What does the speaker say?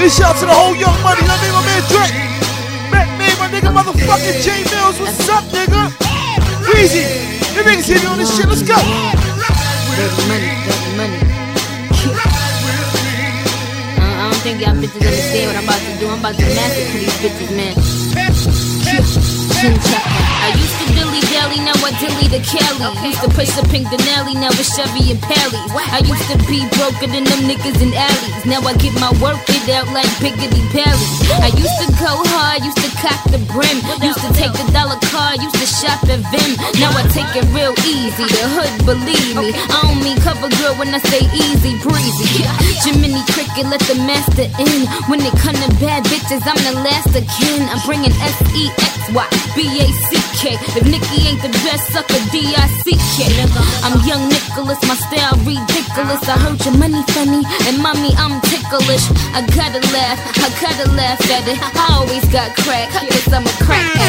Big shout to the whole Young Money. You know what I mean? My man Drake. Mac Man, my nigga motherfucking J Mills. What's up, nigga? Weezy. You niggas hear me on this shit. Let's go. Dirty money. I don't think y'all bitches understand what I'm about to do. I'm about to massacre these bitches, man. I used to dilly-dally, now I dilly the Cali. Used to push the pink Denali, now it's Chevy and Pallies. I used to be broker than them niggas in alleys. Now I get my work it out like Piggity Pally. I used to go hard, used to cock the brim. Used to take the dollar car, used to shop at Vim. Now I take it real easy, the hood believe me. I don't mean cover girl when I say easy breezy. Jiminy Cricket, let the master in. When it come to bad bitches, I'm the last of kin. I'm bringing SEXYBACK. If Nicki ain't the best, suck a DICK. I'm young Nicholas, my style ridiculous. I heard your money funny, and mommy, I'm ticklish. I gotta laugh at it. I always got crack, I guess I'm a crack addict.